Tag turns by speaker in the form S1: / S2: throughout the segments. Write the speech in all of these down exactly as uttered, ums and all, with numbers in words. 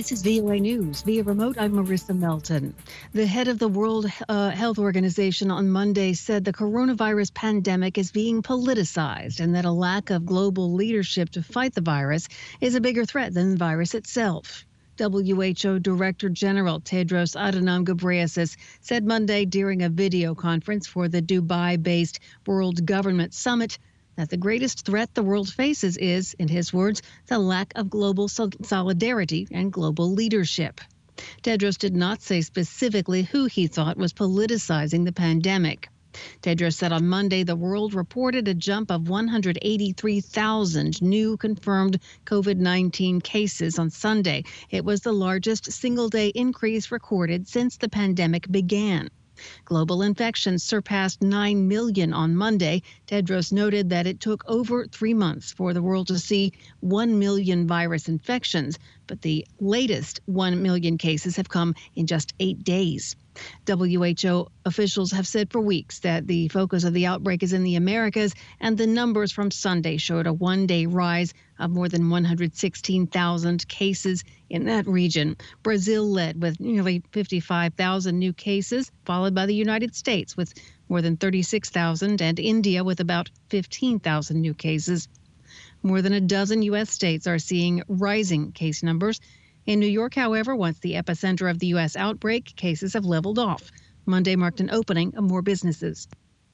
S1: This is V O A News. Via remote, I'm Marissa Melton. The head of the World uh, Health Organization on Monday said the coronavirus pandemic is being politicized and that a lack of global leadership to fight the virus is a bigger threat than the virus itself. W H O Director General Tedros Adhanom Ghebreyesus said Monday during a video conference for the Dubai-based World Government Summit that the greatest threat the world faces is, in his words, the lack of global solidarity and global leadership. Tedros did not say specifically who he thought was politicizing the pandemic. Tedros said on Monday the world reported a jump of one hundred eighty-three thousand new confirmed COVID nineteen cases on Sunday. It was the largest single-day increase recorded since the pandemic began. Global infections surpassed nine million on Monday. Tedros noted that it took over three months for the world to see one million virus infections, but the latest one million cases have come in just eight days. W H O officials have said for weeks that the focus of the outbreak is in the Americas, and the numbers from Sunday showed a one-day rise of more than one hundred sixteen thousand cases in that region. Brazil led with nearly fifty-five thousand new cases, followed by the United States with more than thirty-six thousand, and India with about fifteen thousand new cases. More than a dozen U S states are seeing rising case numbers. In New York, however, once the epicenter of the U S outbreak, cases have leveled off. Monday marked an opening of more businesses.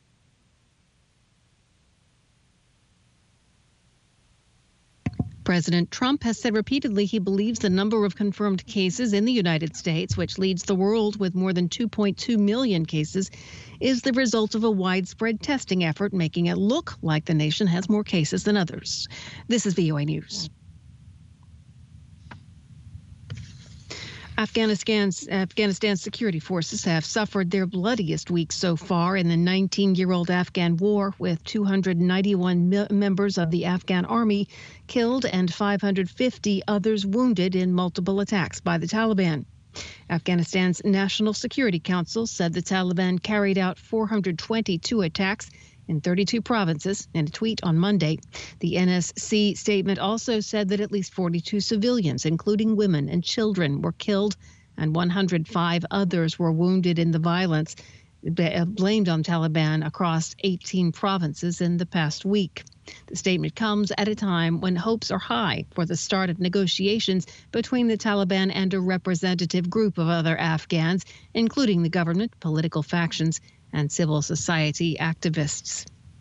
S1: President Trump has said repeatedly he believes the number of confirmed cases in the United States, which leads the world with more than two point two million cases, is the result of a widespread testing effort, making it look like the nation has more cases than others. This is V O A News. Afghanistan's, Afghanistan's security forces have suffered their bloodiest week so far in the nineteen-year-old Afghan war, with two hundred ninety-one me- members of the Afghan army killed and five hundred fifty others wounded in multiple attacks by the Taliban. Afghanistan's National Security Council said the Taliban carried out four hundred twenty-two attacks in thirty-two provinces in a tweet on Monday. The N S C statement also said that at least forty-two civilians, including women and children, were killed and one hundred five others were wounded in the violence blamed on Taliban across eighteen provinces in the past week. The statement comes at a time when hopes are high for the start of negotiations between the Taliban and a representative group of other Afghans, including the government, political factions, and civil society activists.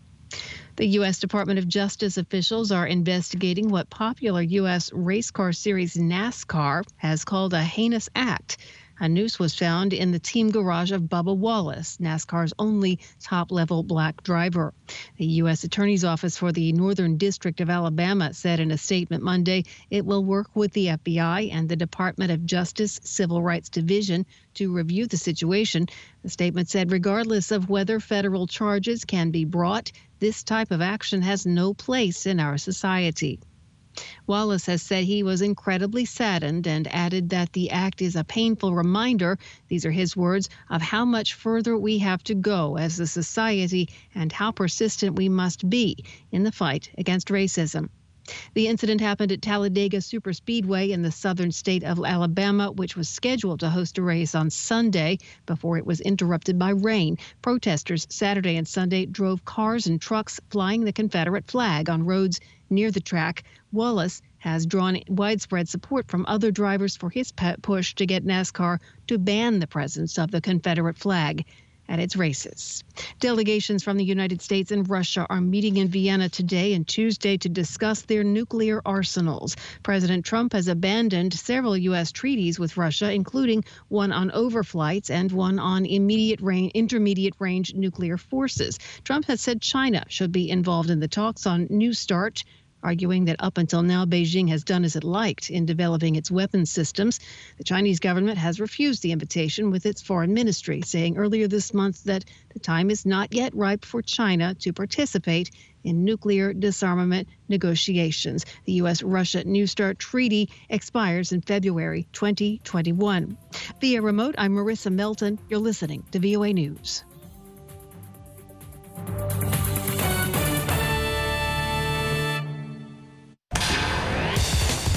S1: The U S Department of Justice officials are investigating what popular U S race car series NASCAR has called a heinous act. A noose was found in the team garage of Bubba Wallace, NASCAR's only top-level black driver. The U S Attorney's Office for the Northern District of Alabama said in a statement Monday it will work with the F B I and the Department of Justice Civil Rights Division to review the situation. The statement said regardless of whether federal charges can be brought, this type of action has no place in our society. Wallace has said he was incredibly saddened and added that the act is a painful reminder, these are his words, of how much further we have to go as a society and how persistent we must be in the fight against racism. The incident happened at Talladega Superspeedway in the southern state of Alabama, which was scheduled to host a race on Sunday before it was interrupted by rain. Protesters Saturday and Sunday drove cars and trucks flying the Confederate flag on roads near the track. Wallace has drawn widespread support from other drivers for his push to get NASCAR to ban the presence of the Confederate flag at its races. Delegations from the United States and Russia are meeting in Vienna today and Tuesday to discuss their nuclear arsenals. President Trump has abandoned several U S treaties with Russia, including one on overflights and one on immediate range, intermediate range nuclear forces. Trump has said China should be involved in the talks on New START, arguing that up until now, Beijing has done as it liked in developing its weapons systems. The Chinese government has refused the invitation with its foreign ministry, saying earlier this month that the time is not yet ripe for China to participate in nuclear disarmament negotiations. The U S Russia New START treaty expires in February twenty twenty-one. Via remote, I'm Marissa Melton. You're listening to V O A News.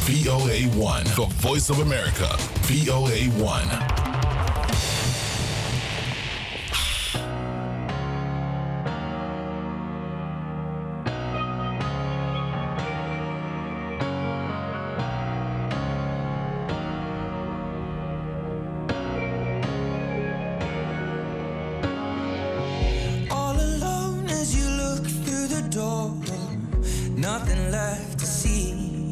S2: V O A one, the voice of America. V O A one.
S3: Nothing left to see.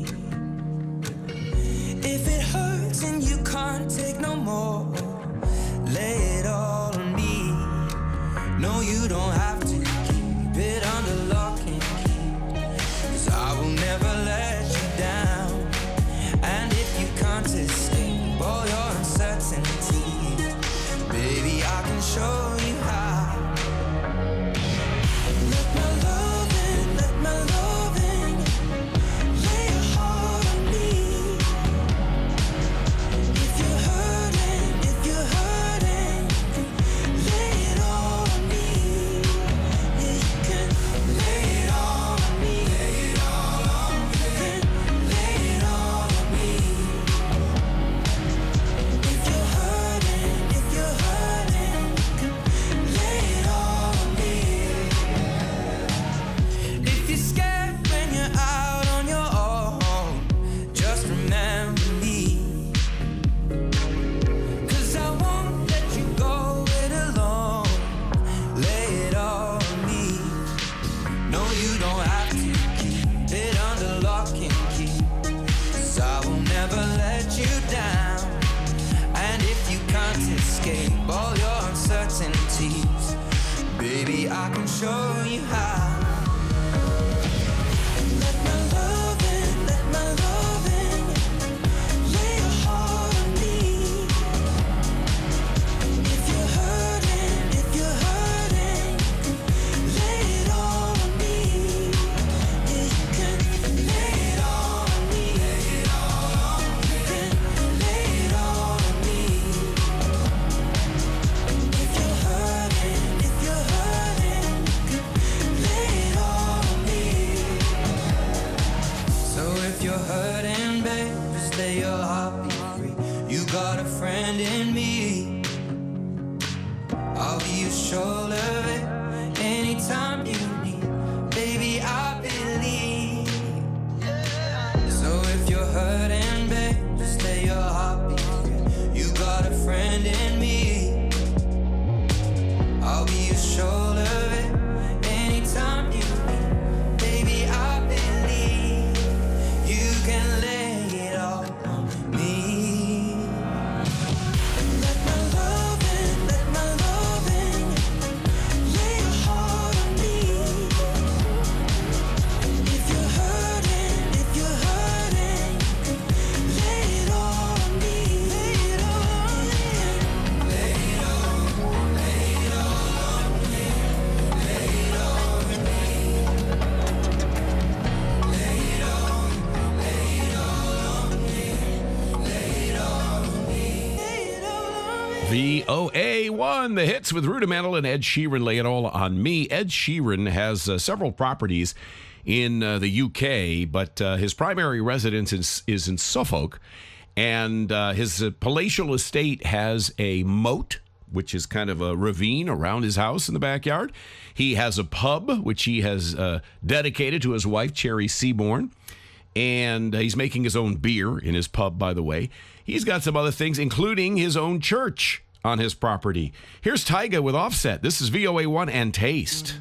S3: If it hurts and you can't take no more, lay it all on me. No, you don't have to keep it under lock and key, 'cause I will never let you down. And if you can't escape all your uncertainties, baby, I can show you how. Let my love in, let my love in. Lay your heart on me. If you're hurting, if you're hurting, lay it all on me. Yeah, you can lay it all on me. Lay it all on me. You can lay it all on me. If you're hurting, if you're hurting, lay it all on me. If you're scared when you're out on your own, just remember me. 'Cause I won't let you go it alone. Lay it all on me. No, you don't have to keep it under lock and key, 'cause I will never let you down. And if you can't escape all your uncertainties, baby, I can show you how. Let my love in, let my love in. Lay your heart on me. If you're hurting, if you're hurting, lay it all on me. Yeah, you can lay it all on me. Lay it all on me. You can lay it all on me. If you're hurting, if you're hurting, lay it all on me. So if you're hurting, babe, just lay your heart be free. You got a friend in me. I'll be your shoulder, babe, anytime you need. Baby, I believe. So if you're hurting, babe, just lay your heart be free. You got a friend in me. I'll be your shoulder, babe, anytime you need. Baby, I believe you can lay it all on me. Let my love in, let my love in. Lay your heart on me. If you're hurting, if you're hurting, lay it all on me. Lay it all on me. Lay it all, lay it all on me. Lay it all on me. Lay it all, lay it all on me. Lay it all on me. Lay it all on me.
S4: V O A one, the hits with Rudimental and Ed Sheeran, Lay It All on Me. Ed Sheeran has uh, several properties in uh, the U K, but uh, his primary residence is, is in Suffolk, and uh, his uh, palatial estate has a moat, which is kind of a ravine around his house in the backyard. He has a pub, which he has uh, dedicated to his wife, Cherry Seaborn. And uh, he's making his own beer in his pub, by the way. He's got some other things, including his own church on his property. Here's Tyga with Offset. This is V O A one and Taste.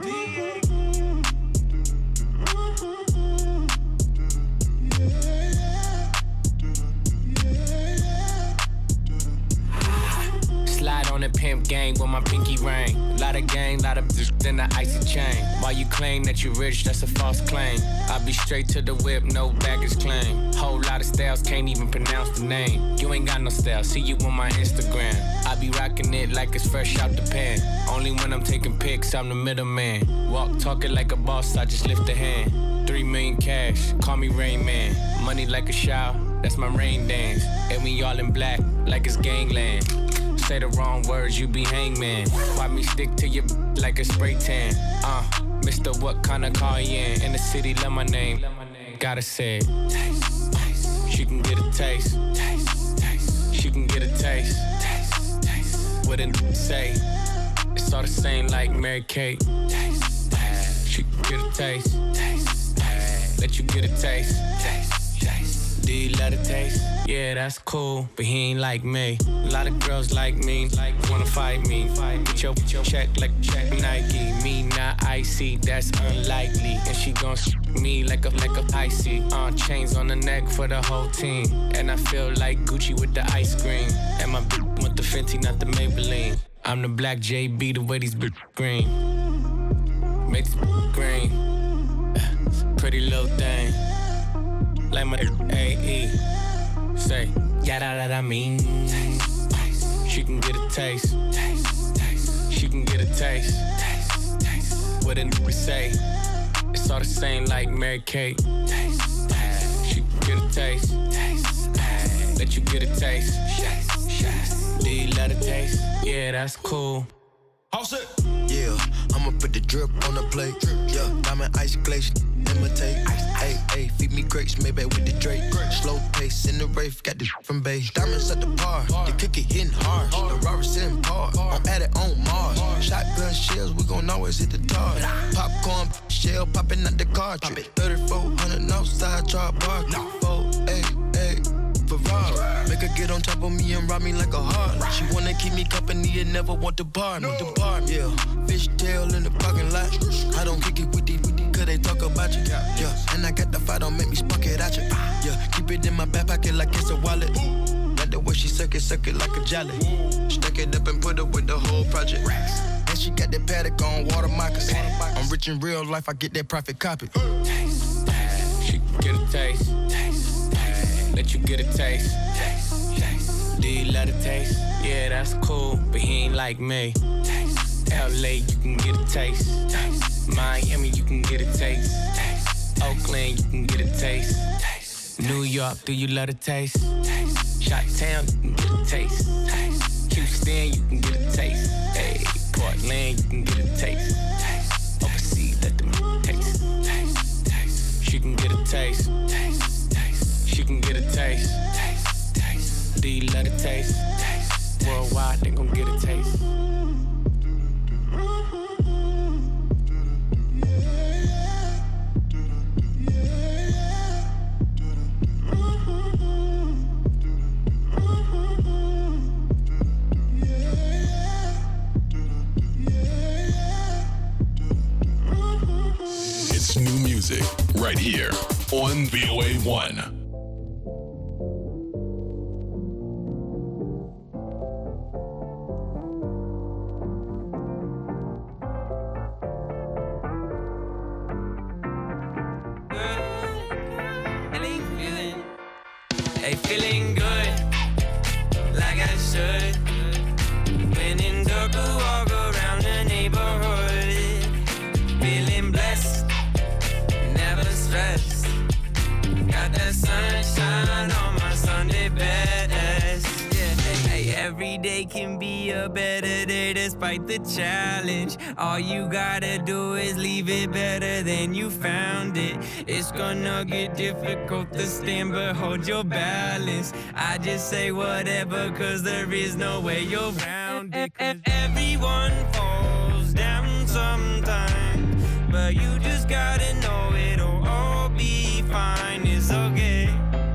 S5: Slide on the pimp gang with my pinky ring. Lot of gang, lot of in the icy chain. While you claim that you rich, that's a false claim. I be straight to the whip, no baggage claim. Whole lot of styles, can't even pronounce the name. You ain't got no style, see you on my Instagram. I be rocking it like it's fresh out the pan. Only when I'm taking pics, I'm the middleman. Walk talking like a boss, I just lift a hand. Three million cash, call me Rain Man. Money like a shower, that's my rain dance. And we all in black, like it's gangland. Say the wrong words, you be hangman. Why me stick to your like a spray tan? Uh, Mister What kind of car you in? In the city, love my name. Gotta say it. Taste, taste. She can get a taste. Taste, taste. She can get a taste. Taste, taste. What a say? It's all the same like Mary Kate. Taste, taste. She can get a taste. Taste, taste. Let you get a taste. Taste, taste. Do you let it taste? Yeah, that's cool, but he ain't like me. A lot of girls like me, like wanna fight me. Get your, your check like check Nike. Me not icy, that's unlikely. And she gon' s*** me like a like a icy. Uh, chains on the neck for the whole team. And I feel like Gucci with the ice cream. And my bitch want the Fenty, not the Maybelline. I'm the black J B, the way these bitch green. Make this green. Pretty little thing. Like my A E. Say, yeah, that I mean. Taste, taste. She can get a taste. Taste, taste. She can get a taste. Taste, taste. What a nigga say? It's all the same like Mary Kate. Taste, taste. She can get a taste. Taste, taste. Let you get a taste. Taste, taste. Do you let it taste? Yeah, that's cool.
S6: All set. Yeah, I'ma put the drip on the plate. Yeah, diamond ice glacier, imitate. Hey, hey, feed me grapes, maybe with the Drake. Slow pace in the Wraith, got this from base. Diamonds at the bar, the cookie hitting hard. The Robert sitting par, on at it on Mars. Shotgun shells, we gon' always hit the tar. Popcorn shell popping out the cartridge. thirty-four hundred outside, drop bar. Four, eight, eight. Ferrari. Make her get on top of me and rob me like a heart. She wanna keep me company and never want to bar me. The bar, yeah. Fish tail in the parking lot. I don't kick it with these, with these, cause they talk about you. Yeah, and I got the fight, don't make me spark it at you. Yeah, keep it in my back pocket like it's a wallet. Like the way she suck it, suck it like a jelly. Stack it up and put it with the whole project. And she got that paddock on water moccasins. I'm rich in real life, I get that profit copy.
S5: Taste, taste. She can get a taste. Taste. Let you get a taste. Taste, taste. Do you let it taste? Yeah, that's cool, but he ain't like me. Taste, L A, you can get a taste. Taste. Miami, you can get a taste. Taste. Oakland, you can get a taste. Taste. New York, do you let it taste? Taste. Chi-Town, you can get a taste. Taste. Houston, you can get a taste. Hey, Portland, you can get a taste. Taste. Overseas, let them taste. Taste. Taste. She can get a taste. Taste. She can get a taste. Taste, taste. Do you let it taste? Taste. Worldwide, they gon' get a taste.
S2: It's new music right here on V O A one.
S3: Hey, feeling good, like I should. When in dark, I walk around the neighborhood. Feeling blessed, never stressed. Got that sunshine on my Sunday best. Yeah, hey, hey, every day can be a better day despite the challenge. All you gotta do is leave it better than you found it. It's gonna get difficult to stand, but hold your balance. I just say whatever, cause there is no way you're around it. Cause everyone falls down sometime, but you just gotta know it'll all be fine. It's okay.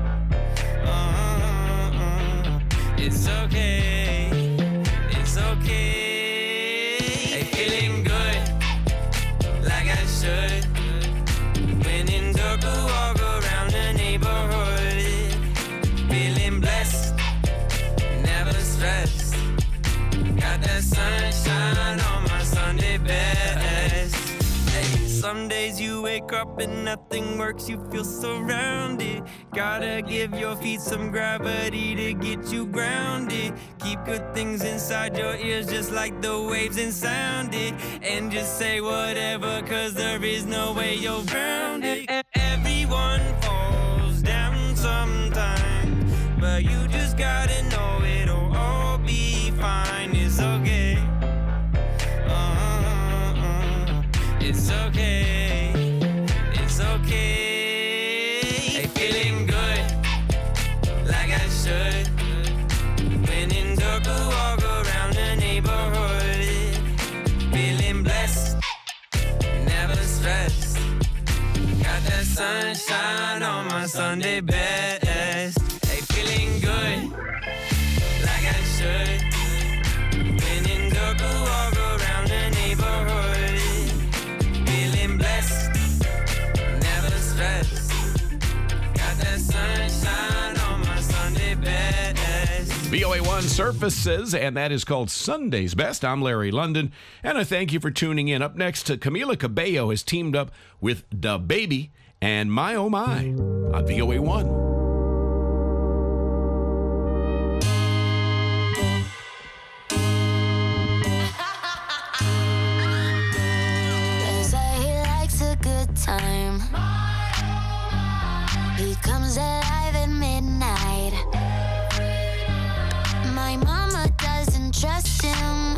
S3: Uh-uh-uh. It's okay. It's okay. Hey, feeling good, like I should. When in dark, I walk around the neighborhood. Feeling blessed, never stressed. Got that sunshine on my Sunday best. Hey, some days you wake up and nothing works, you feel surrounded. Gotta give your feet some gravity to get you grounded. Keep good things inside your ears just like the waves and sound it. And just say whatever, cause there is no way you're grounded. Everyone falls down sometime, but you just gotta know it'll all be fine. It's okay. Uh-uh-uh. It's okay. It's okay. Hey, feeling good, Sunday best. Hey, feeling good, like I should. When in dark, walk around the neighborhood. Feeling blessed, never stressed. Got that sunshine on my Sunday best.
S4: V O A one surfaces, and that is called Sunday's Best. I'm Larry London, and I thank you for tuning in. Up next, Camila Cabello has teamed up with Da Baby and My Oh My on V O A one.
S7: They say he likes a good time. He comes alive at midnight. My mama doesn't trust him.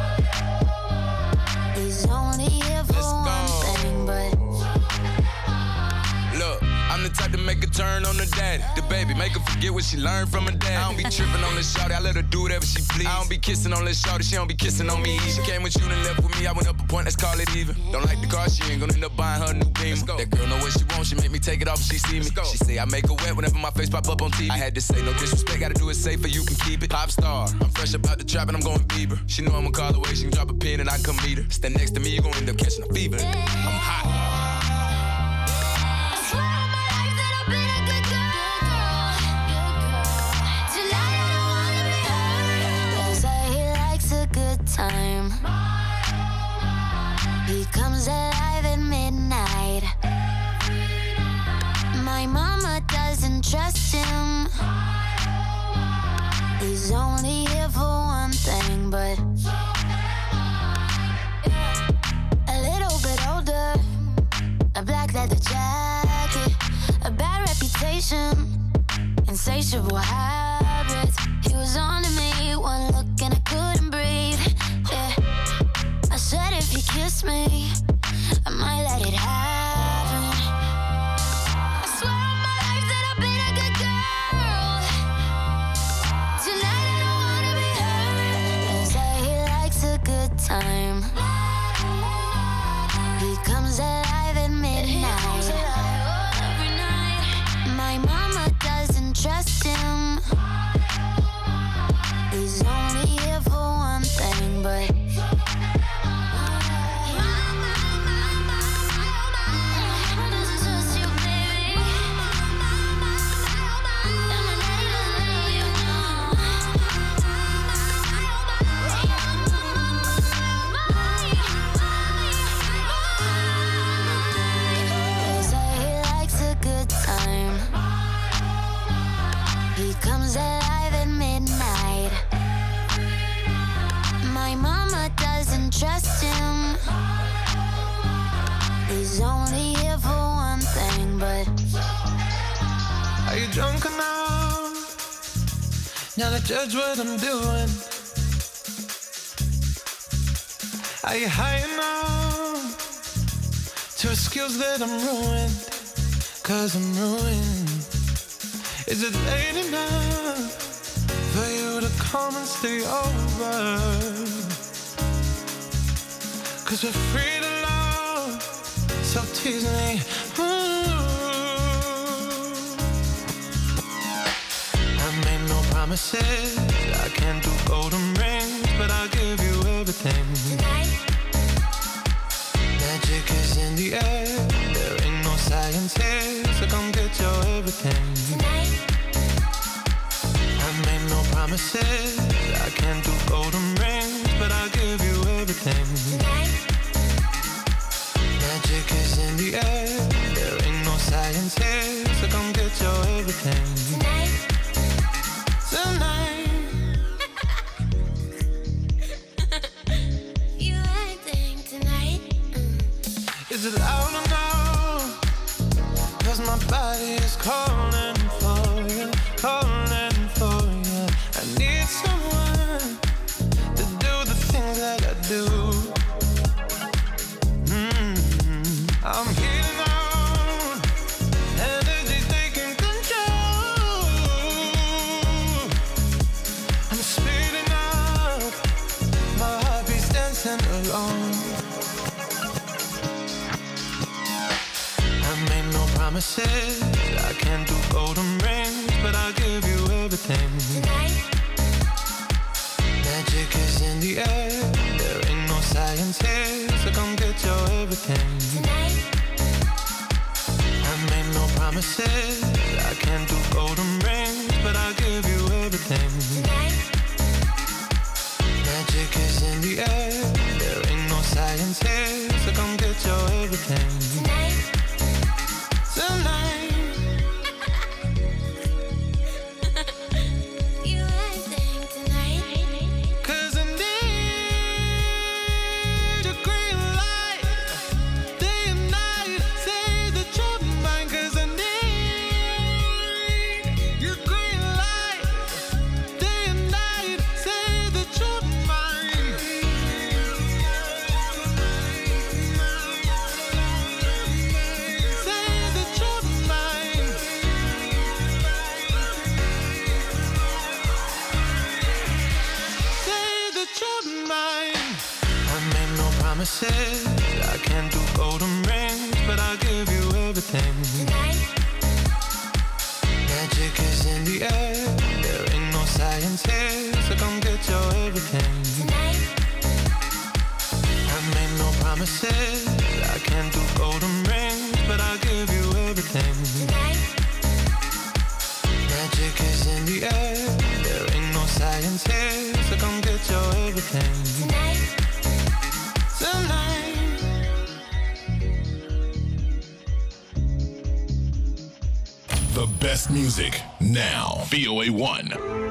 S7: He's only here for
S6: Let's
S7: one
S6: go.
S7: thing, but
S6: Look, I'm the type to make a turn on the daddy. The baby, make her forget what she learned from her dad. I don't be tripping on this shawty, I let her do whatever she please. I don't be kissing on this shawty, she don't be kissing on me. She came with you and left with me, I went up a point, let's call it even. Don't like the car, she ain't gonna end up buying her a new beam. That girl know what she wants, she make me take it off if she see me. She say I make her wet whenever my face pop up on T V. I had to say no disrespect, gotta do it safer, you can keep it. Pop star, I'm fresh about the trap and I'm going Bieber. She know I'ma call away, she can drop a pin and I can come meet her. Stand next to me, you gon' end up catching a fever. I'm hot.
S7: time. He comes alive at midnight. My mama doesn't trust him. He's only here for one thing, but a little bit older, a black leather jacket, a bad reputation, insatiable habits. He was on to me, one look and I couldn't breathe. Yeah, I said if you kiss me, I might let it happen. I swear on my life that I've been a good girl. Tonight I don't wanna be hurt. They say he likes a good time. He comes alive at midnight. Every night. My mama doesn't trust him. He's only here for one thing, but trust him. He's only here for one thing, but
S3: are you drunk enough now to judge what I'm doing? Are you high enough to excuse that I'm ruined? Cause I'm ruined. Is it late enough for you to come and stay over? Cause we're free to love, so tease me. Ooh. I made no promises, I can't do golden rings, but I'll give you everything.
S7: tonight
S3: Magic is in the air, there ain't no science here, so come get your everything.
S7: tonight
S3: I made no promises, I can't do golden rings, but I'll give you everything.
S7: tonight
S3: Magic is in the air, there ain't no science here, so come get your everything.
S7: tonight
S3: Tonight,
S7: you acting tonight. Mm.
S3: is it loud or no? Cause my body is calling for you, calling for you. I need someone to do the things that I do. I'm healing on, energy taking control. I'm speeding up, my heartbeat's dancing alone. I made no promise.
S6: promises. I can't do golden rings, but I'll give you everything.
S7: Tonight.
S6: Magic is in the air. There ain't no science here, so come get your everything.
S7: Tonight.
S6: I made no promises. I can't do golden rings, but I'll give you everything.
S7: Tonight.
S6: Magic is in the air. There ain't no science here, so come get your everything.
S7: Tonight.
S6: Tonight.
S7: You everything tonight.
S6: 'Cause I need a green light, day and night. Say that you're mine. 'Cause I need your green light, day and night. Say that you're mine. Say that you're mine. Say that you're mine. I made no promises. I can't do golden rings, but I'll give you everything.
S7: Tonight.
S6: Magic is in the air. There ain't no science here, so come get your everything.
S7: Tonight.
S6: I made no promises. I can't do golden rings, but I'll give you everything.
S7: Tonight.
S6: Magic is in the air. There ain't no science here, so come get your everything.
S7: Tonight.
S6: Tonight.
S2: The best music now. V O A one.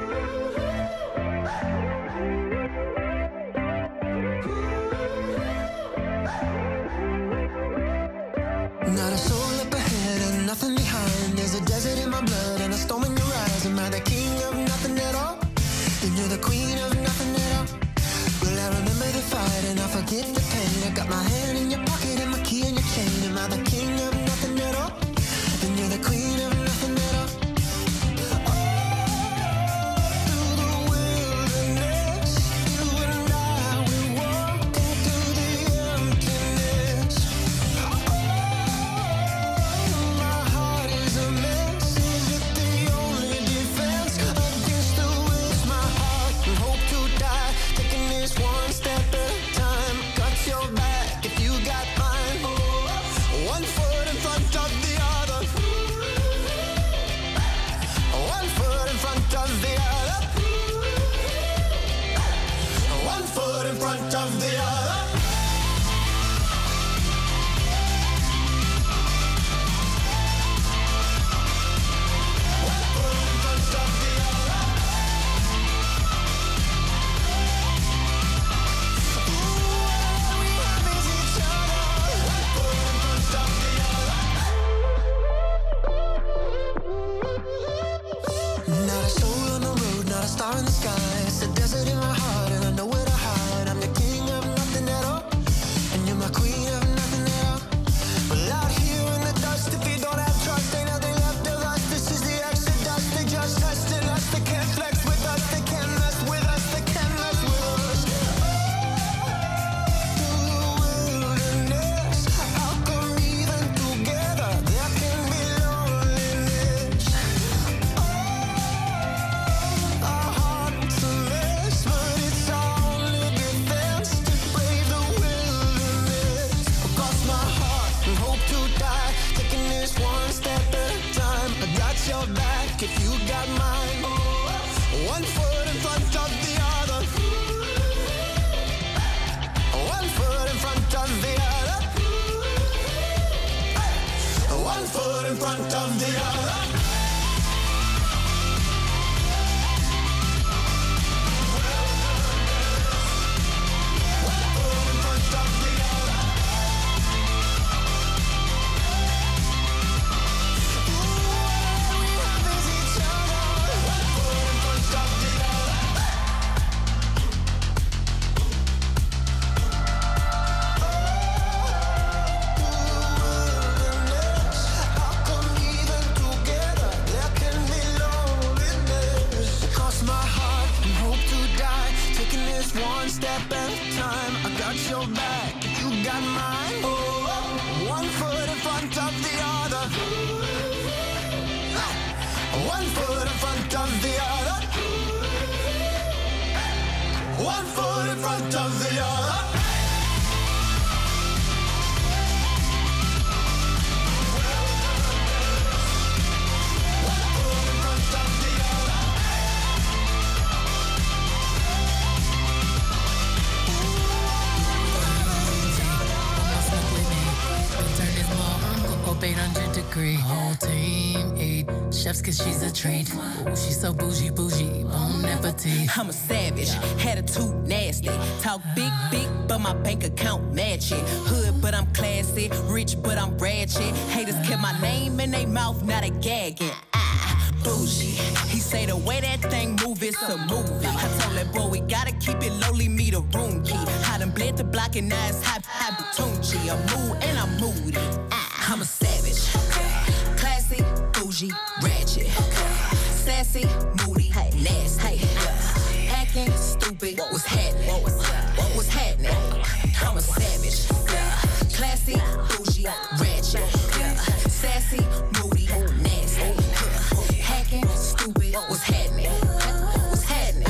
S8: Not a soul up ahead and nothing behind. There's a desert in my blood and a storm in your eyes. Am I the king of nothing at all? Then you're the queen of nothing at all. Will I remember the fight and I forget the pain? I got my hand in your pocket and my key in your chain. Am I the king of nothing at all? Then you're the queen of nothing at all. Through the wilderness, you and I, we walked into the emptiness. My heart is a mess. Is it the only defense against the winds? My heart will hope to die, taking this one step at a time. Got your back if you got mine. One foot in front of the other. One foot in front of the other. One foot in front of the other. Not a soul on the road, not a star in the sky. It's a desert in my heart and I know where to hide. I'm the king of nothing at all, and you're my queen of nothing at all. Well, out here in the dust, if you don't have trust, ain't nothing left of us. This is the exodus. They just testing us. They can't flex with us. They can't mess with us. They can't mess with us. Through the wilderness, how come even together there can be loneliness? Our hearts a mess, but it's our only defense to brave the wilderness. Across my heart and hope to die, taking this one step at a time. I got your back if you got mine. One foot in front of the other. One foot in front of the other. One foot in front of the other. One step at a time, I got your back, you got mine. One foot in front of the other. front of the yard.
S9: eight hundred degree. Whole team eat chefs cause she's a treat. Ooh, she's so bougie, bougie, bon appetit.
S10: I'm a savage, attitude nasty. Talk big, big, but my bank account match it. Hood, but I'm classy. Rich, but I'm ratchet. Haters kept my name in their mouth, now they gagging. Ah, bougie. He say the way that thing move, it's a movie. I told that boy we gotta keep it lowly, me the room key. I done bled the block and now it's high, high Batunchi. I'm mood and I'm moody. Ah, I'm a savage, classy, bougie, ratchet, sassy, moody, nasty, acting stupid. What's happening? What's happening? I'm a savage, classy, bougie, ratchet, sassy, moody, nasty, acting stupid. What's happening? What's happening?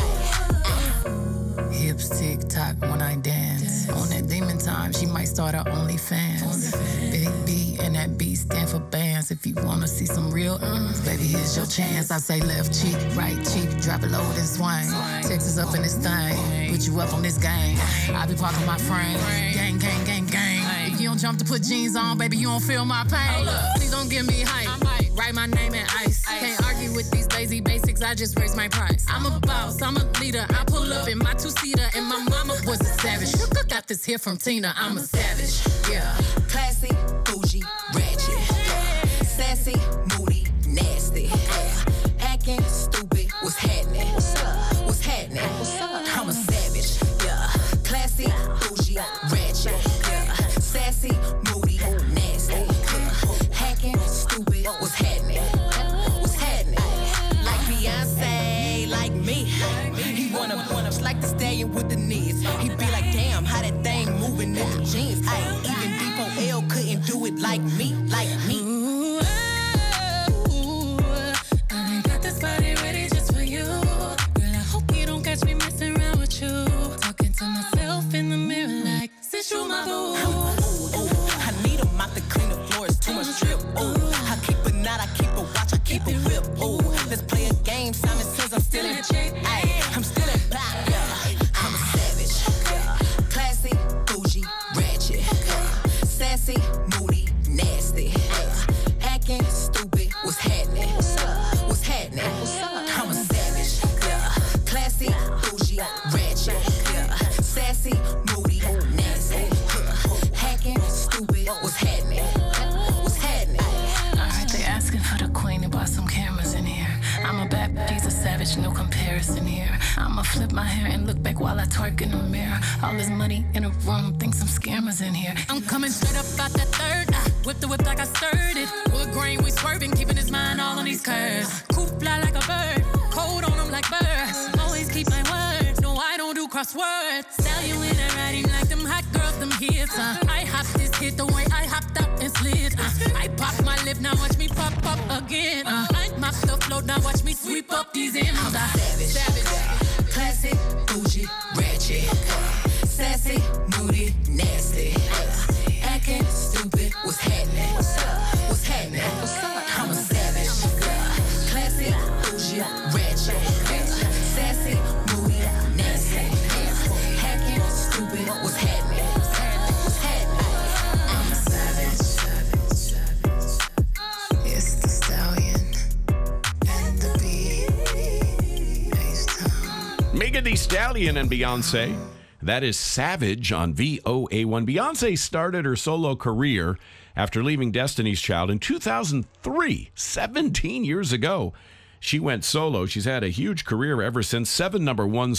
S9: Hips tick tock when I dance. On that demon time, she might start her OnlyFans. Big B and that B stand for bands. If you wanna see some real earns, baby, here's your chance. I say left cheek, right cheek, drop it low and swing. Texas up in this thing, put you up on this game. I be parking my frame, gang, gang, gang, gang. If you don't jump to put jeans on, baby, you don't feel my pain. Please don't give me hype. Write my name in ice. Can't argue with these lazy basics. I just raise my price. I'm a boss, I'm a leader. I pull up in my two-seater, and my mama was a savage. Look, got this here from Tina. I'm a savage. Yeah.
S10: Classy, bougie, ratchet, sassy, moody, nasty, acting stupid. What's happening? What's happening? I'm a savage. Yeah. Classy, bougie, ratchet, sassy, moody, nasty, hacking stupid. What's happening? What's happening? Like Beyonce, like me. He wanna wanna like the stallion with the knees. He be like, damn, how that thing moving in the jeans. I ain't even D four L couldn't do it like me, like me.
S9: Ooh, ooh, I got this body ready just for you. Girl, I hope you don't catch me messing around with you. Talking to myself in the mirror like, since you my boo.
S10: I need a mop to clean the floors, too much drip. Ooh, I keep a knot, I keep a watch, I keep a whip. Ooh, let's play a game. Simon says I'm still in check. I'm still in pop. I'm a savage, classy, bougie, ratchet, sassy, moody, nasty, acting stupid. What's happening? What's happening? I'm a savage, classy, bougie, ratchet, sassy, moody, nasty, hacking stupid. What's happening? What's happening?
S9: Alright, they asking for the queen and bought some cameras in here. I'm a bad bitch, a savage, no comparison here. I'ma flip my hair and look back while I twerk in the mirror. All this money in a room, think some scammers in here. I'm coming straight up out that third. I whip the whip like I stirred it. Wood grain, we swerving, keeping his mind all on these curves. Coop fly like a bird, cold on him like birds. Always keep my word, no I don't do crosswords. Stallion when I ride him like them hot girls, them hits. Uh. I hop this hit the way I hopped up and slid. Uh. I pop my lip, now watch me pop up again. Uh. I mop the float, now watch me sweep up these M's.
S10: I'm a savage, savage, classy, bougie, ratchet, sassy, moody, nasty, acting stupid. What's happening? What's happening? I'm a savage, classy, bougie, ratchet, sassy, moody, nasty, hacking stupid. What's happening? What's happening?
S9: I'm a savage, savage, savage. It's the stallion and the bee. H-Town.
S4: Megan Thee Stallion and Beyonce. That is Savage on V O A one. Beyonce started her solo career after leaving Destiny's Child in two thousand three, seventeen years ago. She went solo. She's had a huge career ever since. Seven number one